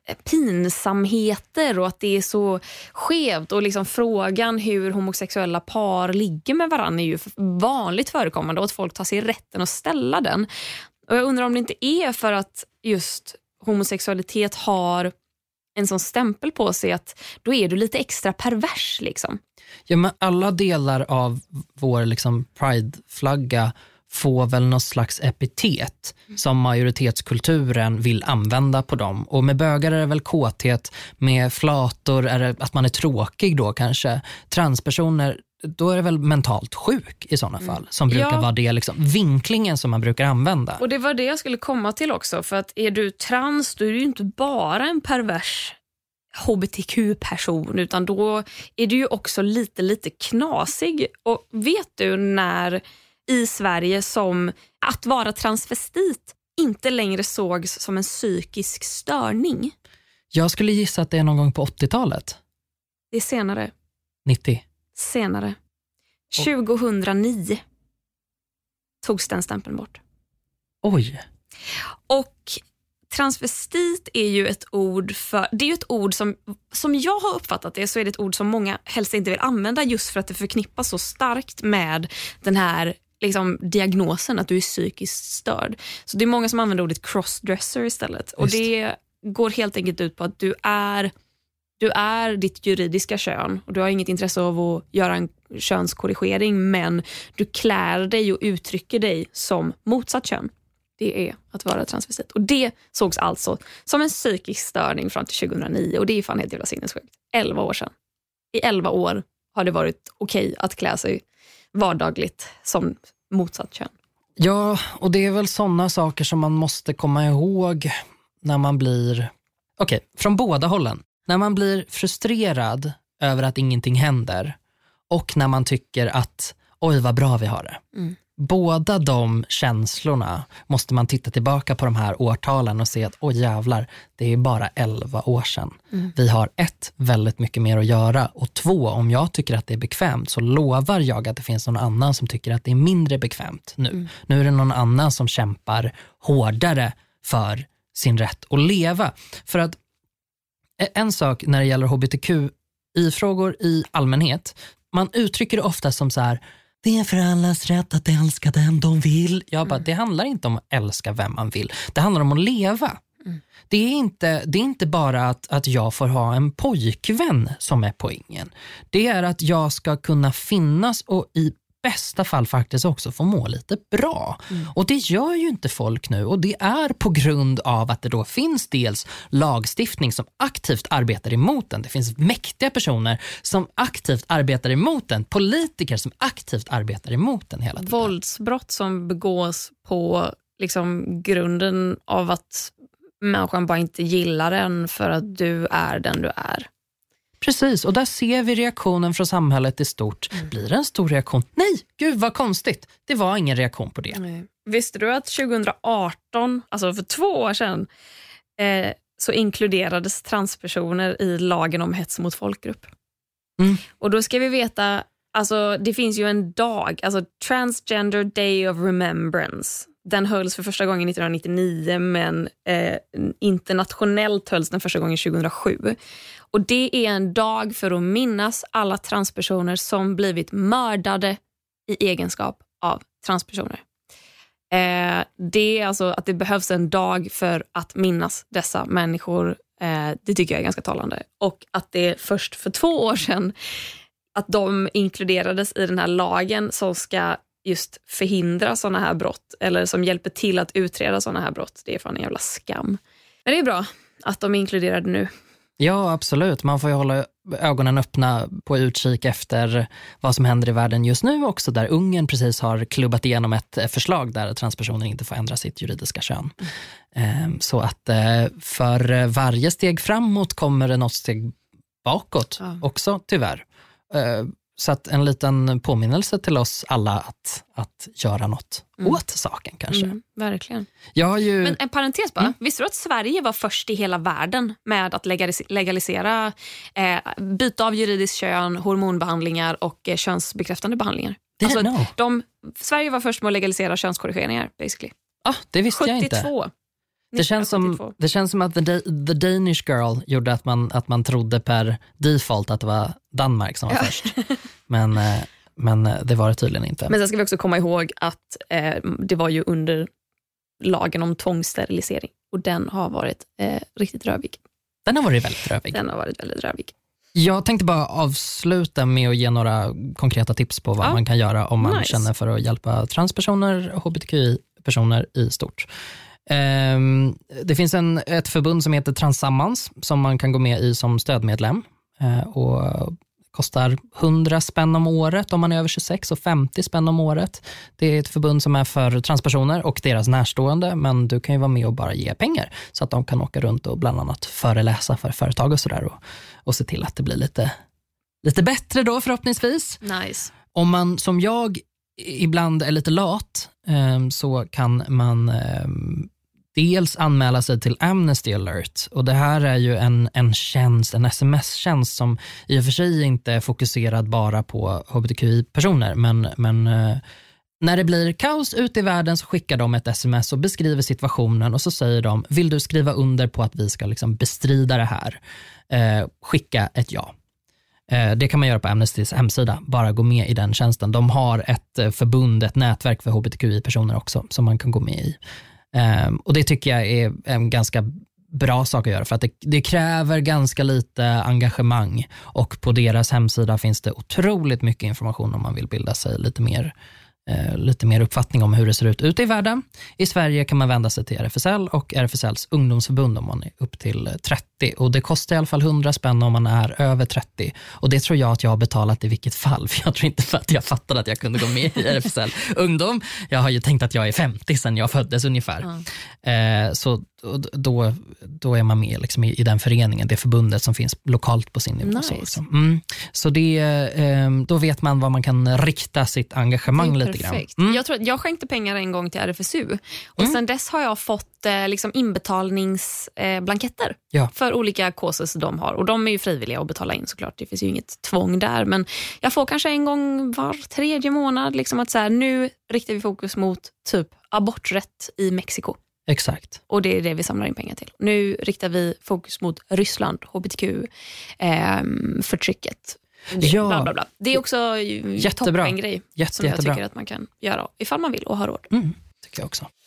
pinsamheter och att det är så skevt. Och liksom frågan hur homosexuella par ligger med varandra är ju vanligt förekommande och att folk tar sig rätten att ställa den. Och jag undrar om det inte är för att just homosexualitet har en sån stämpel på sig att då är du lite extra pervers liksom. Ja, men alla delar av vår liksom Pride-flagga får väl någon slags epitet som majoritetskulturen vill använda på dem. Och med bögar är det väl kåthet, med flator är det att man är tråkig då kanske. Transpersoner, då är det väl mentalt sjuk i sådana fall som brukar vara det liksom, vinklingen som man brukar använda. Och det var det jag skulle komma till också, för att är du trans då är du ju inte bara en pervers hbtq-person utan då är du ju också lite knasig. Och vet du när i Sverige som att vara transvestit inte längre sågs som en psykisk störning? Jag skulle gissa att det är någon gång på 80-talet. Det är senare. 90. Senare. 2009 togs den stämpeln bort. Oj. Och transvestit är ju ett ord för, det är ju ett ord som jag har uppfattat det, så är det ett ord som många helst inte vill använda just för att det förknippas så starkt med den här liksom diagnosen att du är psykiskt störd. Så det är många som använder ordet crossdresser istället. Och det går helt enkelt ut på att du är ditt juridiska kön och du har inget intresse av att göra en könskorrigering, men du klär dig och uttrycker dig som motsatt kön. Det är att vara transvestit. Och det sågs alltså som en psykisk störning fram till 2009 och det är fan helt jävla sinnessjukt. 11 år sedan. I 11 år har det varit okej att klä sig vardagligt som motsatt kön. Ja, och det är väl sådana saker som man måste komma ihåg när man blir... Okej, från båda hållen. När man blir frustrerad över att ingenting händer och när man tycker att oj vad bra vi har det. Mm. Båda de känslorna måste man titta tillbaka på de här årtalen och se att oj jävlar, det är bara 11 år sedan. Mm. Vi har 1, väldigt mycket mer att göra och 2, om jag tycker att det är bekvämt så lovar jag att det finns någon annan som tycker att det är mindre bekvämt nu. Mm. Nu är det någon annan som kämpar hårdare för sin rätt att leva. För att en sak när det gäller hbtqi-frågor i allmänhet, man uttrycker det ofta som så här: det är för allas rätt att älska den de vill. Jag bara, det handlar inte om att älska vem man vill. Det handlar om att leva. Mm. Det är inte bara att jag får ha en pojkvän som är poängen. Det är att jag ska kunna finnas och i bästa fall faktiskt också få må lite bra. Mm. Och det gör ju inte folk nu. Och det är på grund av att det då finns dels lagstiftning som aktivt arbetar emot den. Det finns mäktiga personer som aktivt arbetar emot den. Politiker som aktivt arbetar emot den hela tiden. Våldsbrott som begås på liksom grunden av att människan bara inte gillar den för att du är den du är. Precis, och där ser vi reaktionen från samhället i stort. Blir det en stor reaktion? Nej, gud vad konstigt. Det var ingen reaktion på det. Nej. Visste du att 2018, alltså för 2 år sedan, så inkluderades transpersoner i lagen om hets mot folkgrupp? Mm. Och då ska vi veta, alltså det finns ju en dag, alltså Transgender Day of Remembrance. Den hölls för första gången 1999, men internationellt hölls den första gången 2007. Och det är en dag för att minnas alla transpersoner som blivit mördade i egenskap av transpersoner. Det är alltså att det behövs en dag för att minnas dessa människor. Det tycker jag är ganska talande. Och att det först för 2 år sedan att de inkluderades i den här lagen som ska just förhindra såna här brott eller som hjälper till att utreda såna här brott. Det är fan en jävla skam. Men det är bra att de är inkluderade nu. Ja, absolut. Man får ju hålla ögonen öppna på utkik efter vad som händer i världen just nu också, där Ungern precis har klubbat igenom ett förslag där transpersoner inte får ändra sitt juridiska kön. Så att för varje steg framåt kommer det något steg bakåt också, tyvärr. Så att en liten påminnelse till oss alla att göra något åt saken kanske. Verkligen. Men en parentes bara. Visste du att Sverige var först i hela världen med att legalisera byte av juridiskt kön, hormonbehandlingar och könsbekräftande behandlingar? Sverige var först med att legalisera könskorrigeringar, basically. Det visste 72. Jag inte. Det känns som att the Danish Girl gjorde att man trodde per default att det var Danmark som var först. Men det var det tydligen inte. Men sen ska vi också komma ihåg att det var ju under lagen om tvångssterilisering. Och den har varit riktigt rövig. Den har varit väldigt rövig. Jag tänkte bara avsluta med att ge några konkreta tips på vad man kan göra om man känner för att hjälpa transpersoner och hbtqi-personer i stort. Det finns ett förbund som heter Transammans som man kan gå med i som stödmedlem och kostar 100 spänn om året om man är över 26 och 50 spänn om året. Det är ett förbund som är för transpersoner och deras närstående, men du kan ju vara med och bara ge pengar så att de kan åka runt och bland annat föreläsa för företag och sådär och se till att det blir lite bättre då förhoppningsvis. Nice. Om man som jag ibland är lite lat så kan man dels anmäla sig till Amnesty Alert, och det här är ju en sms-tjänst som i och för sig inte är fokuserad bara på hbtqi-personer, men när det blir kaos ute i världen så skickar de ett sms och beskriver situationen och så säger de, vill du skriva under på att vi ska liksom bestrida det här? Skicka ett ja. Det kan man göra på Amnestys hemsida, bara gå med i den tjänsten. De har ett förbund, ett nätverk för hbtqi-personer också som man kan gå med i. Och det tycker jag är en ganska bra sak att göra, för att det kräver ganska lite engagemang, och på deras hemsida finns det otroligt mycket information om man vill bilda sig lite mer uppfattning om hur det ser ut ute i världen. I Sverige kan man vända sig till RFSL och RFSLs ungdomsförbund om man är upp till 30, och det kostar i alla fall 100 spänn om man är över 30, och det tror jag att jag har betalat i vilket fall, för jag tror inte för att jag fattade att jag kunde gå med i RFSL ungdom. Jag har ju tänkt att jag är 50 sedan jag föddes ungefär. Så då är man med liksom i den föreningen, det förbundet som finns lokalt på sin nivå. Nice. Så då vet man vad man kan rikta sitt engagemang lite grann. Jag tror att jag skänkte pengar en gång till RFSU och sen dess har jag fått liksom inbetalningsblanketter för olika causes de har, och de är ju frivilliga att betala in såklart, det finns ju inget tvång där, men jag får kanske en gång var 3:e månad liksom att så här, nu riktar vi fokus mot typ aborträtt i Mexiko. Exakt. Och det är det vi samlar in pengar till. Nu riktar vi fokus mot Ryssland, hbtq, förtrycket. Bla bla bla. Det är också jättebra. En grej som jag tycker att man kan göra ifall man vill och har råd. Tycker jag också.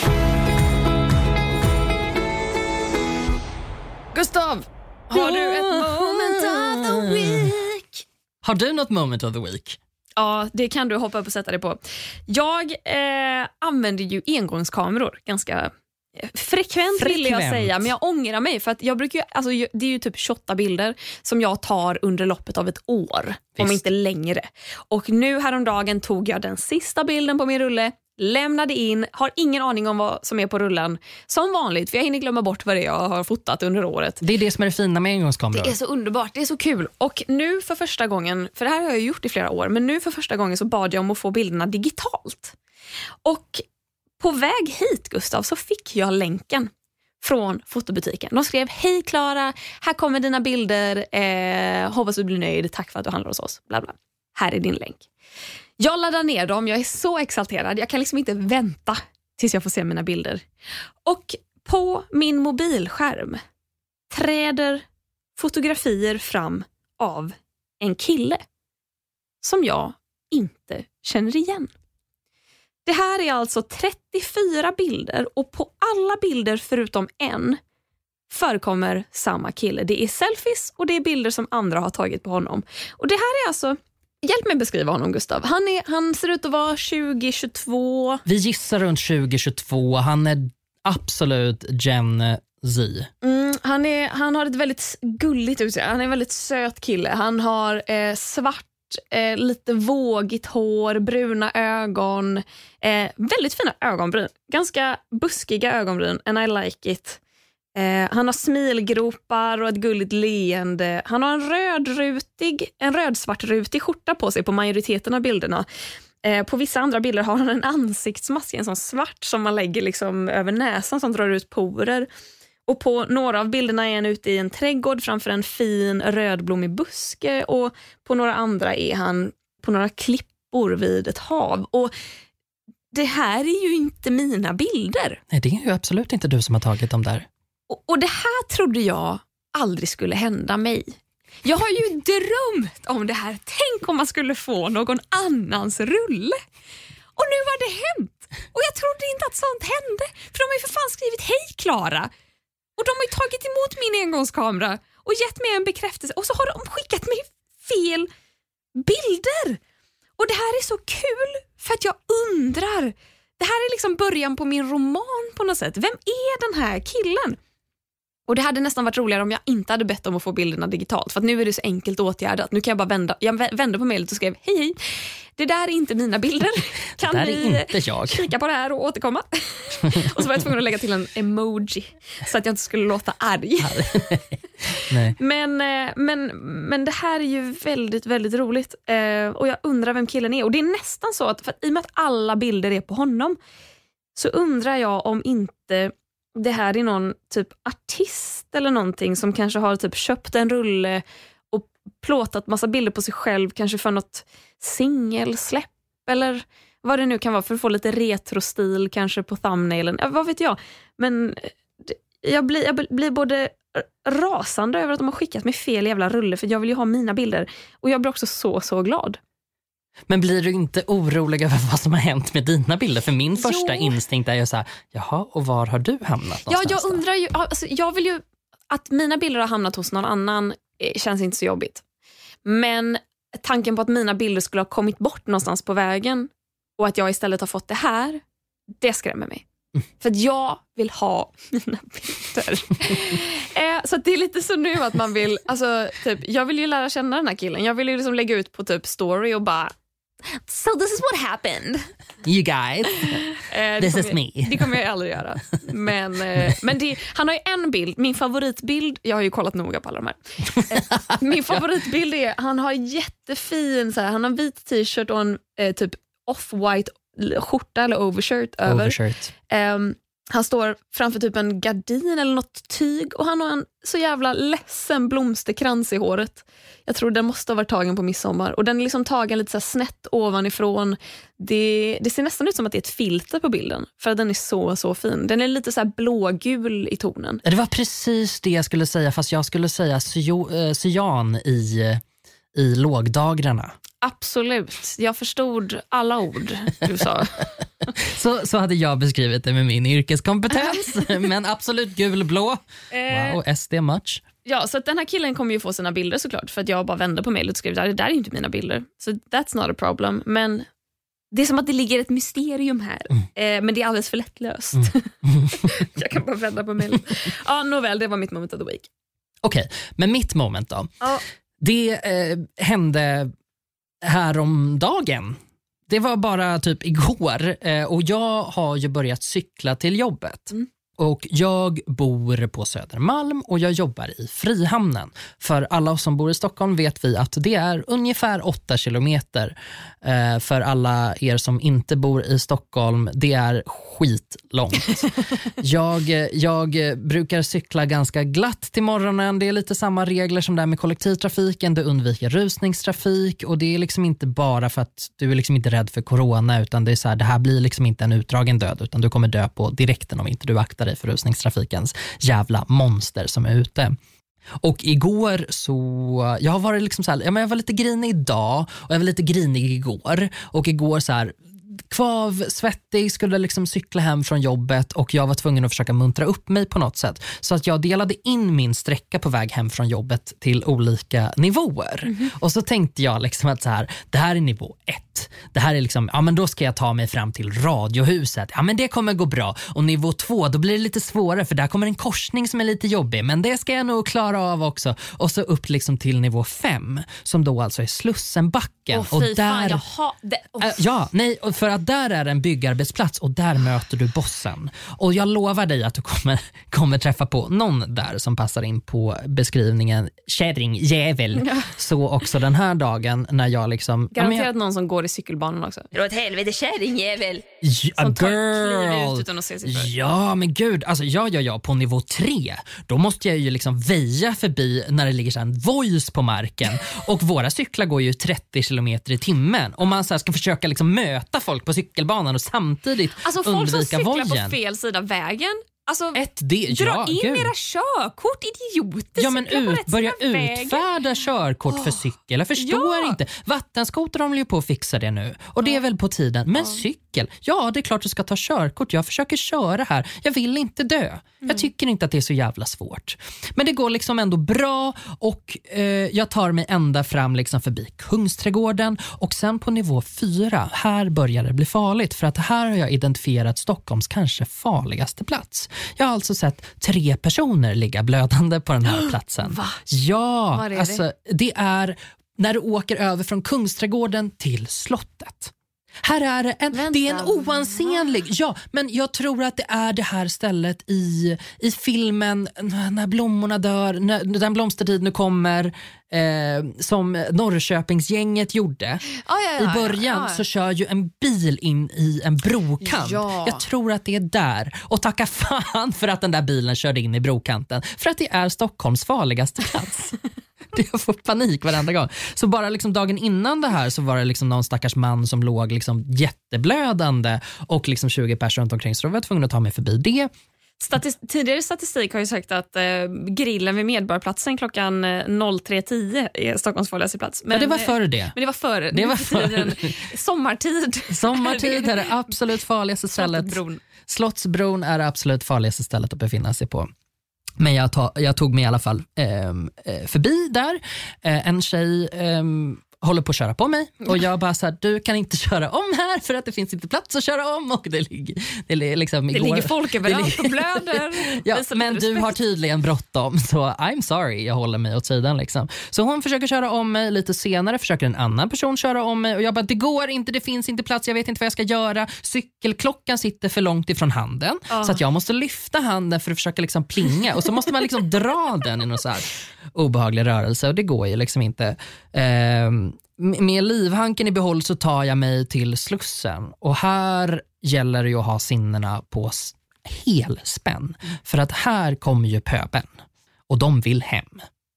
Gustav, har du ett moment of the week? Har du något moment of the week? Ja, det kan du hoppa upp och sätta dig på. Jag använder ju engångskameror ganska frekvent vill jag säga, men jag ångrar mig för att jag brukar alltså det är ju typ 28 bilder som jag tar under loppet av ett år, om inte längre. Och nu häromdagen tog jag den sista bilden på min rulle, lämnade in, har ingen aning om vad som är på rullen som vanligt, för jag hinner glömma bort vad det är jag har fotat under året. Det är det som är det fina med engångskameror. Det är så underbart, det är så kul. Och nu för första gången, för det här har jag gjort i flera år, men nu för första gången så bad jag om att få bilderna digitalt. Och på väg hit, Gustav, så fick jag länken från fotobutiken. De skrev, hej Klara, här kommer dina bilder, hoppas du blir nöjd, tack för att du handlar hos oss, bla bla. Här är din länk. Jag laddar ner dem, jag är så exalterad, jag kan liksom inte vänta tills jag får se mina bilder. Och på min mobilskärm träder fotografier fram av en kille som jag inte känner igen. Det här är alltså 34 bilder, och på alla bilder förutom en förekommer samma kille. Det är selfies och det är bilder som andra har tagit på honom. Och det här är alltså, hjälp mig beskriva honom, Gustav. Han ser ut att vara 2022. Vi gissar runt 2022. Han är absolut Gen Z. Han har ett väldigt gulligt utseende. Han är en väldigt söt kille. Han har svart, lite vågigt hår, bruna ögon, väldigt fina ögonbryn, ganska buskiga ögonbryn, and I like it. Han har smilgropar och ett gulligt leende. Han har en röd-svart-rutig skjorta på sig på majoriteten av bilderna. På vissa andra bilder har han en ansiktsmask, en sån svart som man lägger liksom över näsan som drar ut porer. Och på några av bilderna är han ute i en trädgård framför en fin rödblommig buske, och på några andra är han på några klippor vid ett hav. Och det här är ju inte mina bilder. Nej, det är ju absolut inte du som har tagit dem där. Och det här trodde jag aldrig skulle hända mig. Jag har ju drömt om det här. Tänk om man skulle få någon annans rulle. Och nu har det hänt. Och jag trodde inte att sånt hände. För de har ju för fan skrivit hej Klara. Och de har ju tagit emot min engångskamera och gett mig en bekräftelse. Och så har de skickat mig fel bilder. Och det här är så kul för att jag undrar. Det här är liksom början på min roman på något sätt. Vem är den här killen? Och det hade nästan varit roligare om jag inte hade bett om att få bilderna digitalt. För att nu är det så enkelt åtgärdat. Nu kan jag bara vände på mejlet och skrev hej. Det där är inte mina bilder. Kan ni kika på det här och återkomma? Och så var jag tvungen att lägga till en emoji. Så att jag inte skulle låta arg. Nej. Men det här är ju väldigt, väldigt roligt. Och jag undrar vem killen är. Och det är nästan så att, för att i och med att alla bilder är på honom, så undrar jag om inte det här är någon typ artist eller någonting som kanske har typ köpt en rulle och plåtat massa bilder på sig själv, kanske för något singelsläpp eller vad det nu kan vara, för att få lite retrostil kanske på thumbnailen. Vad vet jag. Men jag blir både rasande över att de har skickat mig fel jävla rulle, för jag vill ju ha mina bilder. Och jag blir också så glad. Men blir du inte orolig över vad som har hänt med dina bilder? För min första instinkt är ju så här, jaha, och var har du hamnat någonstans? Ja, jag undrar ju, alltså, jag vill ju att mina bilder har hamnat hos någon annan känns inte så jobbigt. Men tanken på att mina bilder skulle ha kommit bort någonstans på vägen och att jag istället har fått det här, det skrämmer mig. För att jag vill ha mina bilder. Så att det är lite så nu att man vill, alltså typ, jag vill ju lära känna den här killen. Jag vill ju liksom lägga ut på typ story och bara, so this is what happened. You guys, this is me. Det kommer jag aldrig göra. Men han har ju en bild, min favoritbild, jag har ju kollat noga på alla de här. Min favoritbild är, han har jättefin, så här, han har en vit t-shirt och en typ off-white skjorta eller overshirt över. Han står framför typ en gardin eller något tyg och han har en så jävla ledsen blomsterkrans i håret. Jag tror den måste ha varit tagen på midsommar och den är liksom tagen lite så här snett ovanifrån. Det ser nästan ut som att det är ett filter på bilden för att den är så fin. Den är lite så här blågul i tonen. Det var precis det jag skulle säga, fast jag skulle säga cyan i lågdagrarna. Absolut, jag förstod alla ord du sa. Så hade jag beskrivit det med min yrkeskompetens. Men absolut gulblå. Wow, SD much. Ja, så att den här killen kommer ju få sina bilder såklart. För att jag bara vände på mejlet och skrev, det där är inte mina bilder. Så that's not a problem. Men det är som att det ligger ett mysterium här. Men det är alldeles för lättlöst. Jag kan bara vända på mejlet. Ja, nåväl, det var mitt moment of the week. Okej, men mitt moment då. Det hände här om dagen. Det var bara typ igår och jag har ju börjat cykla till jobbet. Och jag bor på Södermalm och jag jobbar i Frihamnen. För alla som bor i Stockholm vet vi att det är ungefär 8 kilometer. För alla er som inte bor i Stockholm, det är skitlångt. Jag brukar cykla ganska glatt till morgonen. Det är lite samma regler som där med kollektivtrafiken. Du undviker rusningstrafik och det är liksom inte bara för att du är liksom inte rädd för corona, utan det är så här, det här blir liksom inte en utdragen död, utan du kommer dö på direkten om inte du aktar dig för rusningstrafikens jävla monster som är ute. Och igår så, jag har varit liksom så här, jag var lite grinig idag och jag var lite grinig igår. Och igår så här, kvav, svettig, skulle liksom cykla hem från jobbet och jag var tvungen att försöka muntra upp mig på något sätt. Så att jag delade in min sträcka på väg hem från jobbet till olika nivåer. Och så tänkte jag liksom att så här, det här är nivå 1. Det här är liksom, ja men då ska jag ta mig fram till radiohuset. Ja men det kommer gå bra. Och nivå 2, då blir det lite svårare för där kommer en korsning som är lite jobbig. Men det ska jag nog klara av också. Och så upp liksom till nivå 5 som då alltså är Slussenbacken. Och där, ja, nej, för att där är en byggarbetsplats och där möter du bossen. Och jag lovar dig att du kommer träffa på någon där som passar in på beskrivningen kärringjävel. Så också den här dagen när jag liksom... Garanterat någon som går i cykelbanan också. Det var ett helvete kärringjävel. Som tar ut utan att se sig för. Ja, men gud. Alltså, ja, på nivå 3. Då måste jag ju liksom väja förbi när det ligger så en voice på marken. Och våra cyklar går ju 30 kilometer i timmen. Om man så här ska försöka liksom möta folk på cykelbanan och samtidigt Alltså folk som undvika cyklar vojen. på fel sida av vägen. Alltså, dra in era körkort, idioter. Ja, men börja vägen. utfärda körkort för cykel. Jag förstår inte. Vattenskoter håller ju på att fixa det nu. Och det är väl på tiden. Men cykel, ja det är klart du ska ta körkort. Jag försöker köra här. Jag vill inte dö. Jag tycker inte att det är så jävla svårt. Men det går liksom ändå bra. Och jag tar mig ända fram liksom förbi Kungsträdgården. Och sen på nivå 4, här börjar det bli farligt. För att här har jag identifierat Stockholms kanske farligaste plats. Jag har alltså sett 3 personer ligga blödande på den här platsen. Va? Ja, Var är alltså det är när du åker över från Kungsträdgården till slottet. Här är det är en oansenlig. Ja, men jag tror att det är det här stället i filmen när blommorna dör, när den blomstertid nu kommer, som Norrköpingsgänget gjorde. I början så kör ju en bil in i en brokant. Jag tror att det är där. Och tacka fan för att den där bilen körde in i brokanten. För att det är Stockholms farligaste plats. Jag får panik varenda gång. Så bara liksom dagen innan det här så var det liksom någon stackars man som låg liksom jätteblödande och liksom 20 personer runt omkring, så då var jag tvungen att ta mig förbi det. Tidigare statistik har ju sagt att grillen vid Medborgarplatsen klockan 03:10 är Stockholms farligaste plats. Men det var före det. Men det var före. Det var före. Sommartid. Sommartid är det absolut farligaste stället. Slottsbron är det absolut farligaste stället att befinna sig på. Men jag tog mig i alla fall förbi där. En tjej håller på att köra på mig. Och jag bara så här, du kan inte köra om här för att det finns inte plats att köra om. Och det ligger folk överallt och blöder. Ja, men du har tydligen bråttom, så I'm sorry, jag håller mig åt sidan liksom. Så hon försöker köra om mig, lite senare försöker en annan person köra om mig. Och jag bara, det går inte, det finns inte plats, jag vet inte vad jag ska göra. Cykelklockan sitter för långt ifrån handen. Så att jag måste lyfta handen för att försöka liksom plinga. Och så måste man liksom dra den i någon så här obehaglig rörelse. Och det går ju liksom inte. Med livhanken i behåll så tar jag mig till Slussen. Och här gäller det ju att ha sinnena på helspänn. För att här kommer ju pöben. Och de vill hem.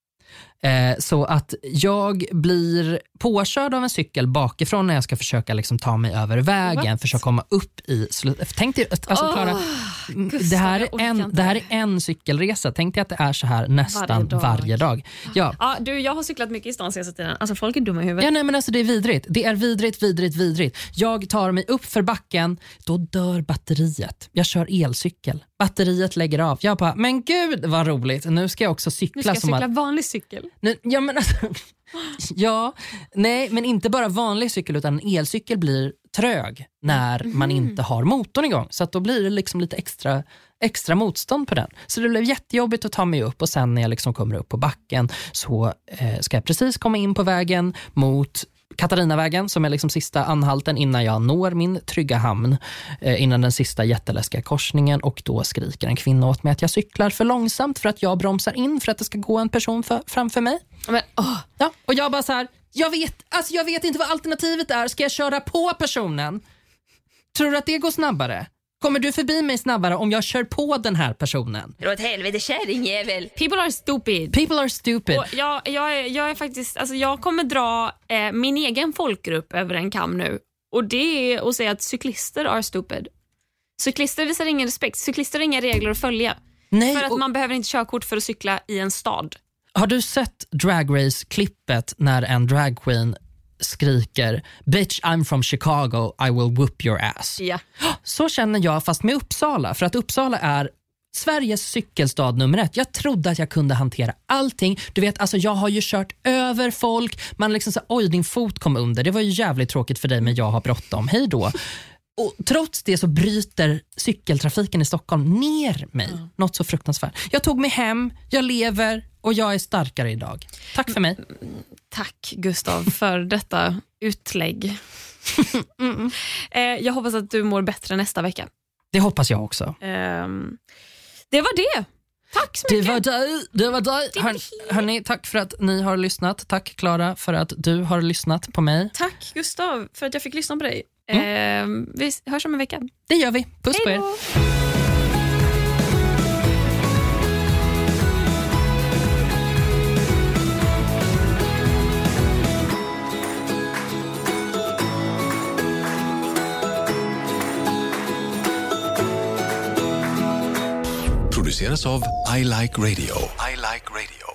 Så att jag blir påkörd av en cykel bakifrån när jag ska försöka liksom ta mig över vägen. Försöka komma upp i tänk dig, alltså Clara, det här är en cykelresa. Tänk dig att det är så här nästan varje dag. Ja, jag har cyklat mycket i stan senaste tiden. Alltså folk är dumma i huvudet. Ja, nej, men alltså det är vidrigt. Det är vidrigt. Jag tar mig upp för backen, då dör batteriet. Jag kör elcykel. Batteriet lägger av. Jag bara, men gud vad roligt. Nu ska jag också cykla. Du ska cykla vanlig cykel. Ja, men alltså, nej, men inte bara vanlig cykel utan en elcykel blir trög när man inte har motorn igång. Så att då blir det liksom lite extra motstånd på den. Så det blev jättejobbigt att ta mig upp, och sen när jag liksom kommer upp på backen så ska jag precis komma in på vägen mot Katarinavägen, som är liksom sista anhalten innan jag når min trygga hamn, innan den sista jätteläskiga korsningen. Och då skriker en kvinna åt mig att jag cyklar för långsamt för att jag bromsar in för att det ska gå en person framför mig. Men, ja, och jag bara så här, jag vet inte vad alternativet är. Ska jag köra på personen? Tror du att det går snabbare? Kommer du förbi mig snabbare om jag kör på den här personen? Det var ett helvete, kärringjävel. People are stupid. Och jag är faktiskt, alltså jag kommer dra min egen folkgrupp över en kam nu. Och det är att säga att cyklister are stupid. Cyklister visar ingen respekt. Cyklister har inga regler att följa. Nej, för att man behöver inte körkort för att cykla i en stad. Har du sett Drag Race-klippet när en dragqueen skriker bitch, I'm from Chicago, I will whoop your ass? Ja. Så känner jag, fast med Uppsala. För att Uppsala är Sveriges cykelstad nummer 1. Jag trodde att jag kunde hantera allting. Du vet, alltså jag har ju kört över folk. Man liksom så, oj, din fot kom under. Det var ju jävligt tråkigt för dig, men jag har bråttom. Hej då. Och trots det så bryter cykeltrafiken i Stockholm ner mig. Något så fruktansvärt. Jag tog mig hem, jag lever och jag är starkare idag. Tack för mig. Tack Gustav för detta utlägg. Jag hoppas att du mår bättre nästa vecka. Det hoppas jag också. Det var det. Tack så mycket. Det var dig. Hörni, tack för att ni har lyssnat. Tack Clara för att du har lyssnat på mig. Tack Gustav för att jag fick lyssna på dig. Vi hörs om en vecka. Det gör vi. Puss på er. produceras av I Like Radio. I Like Radio.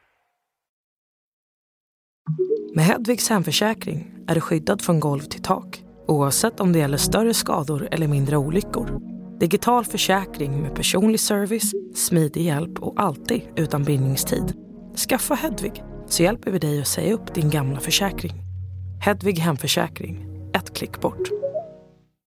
Med Hedvigs hemförsäkring är du skyddad från golv till tak, oavsett om det gäller större skador eller mindre olyckor. Digital försäkring med personlig service, smidig hjälp och alltid utan bindningstid. Skaffa Hedvig så hjälper vi dig att säga upp din gamla försäkring. Hedvig hemförsäkring, ett klick bort.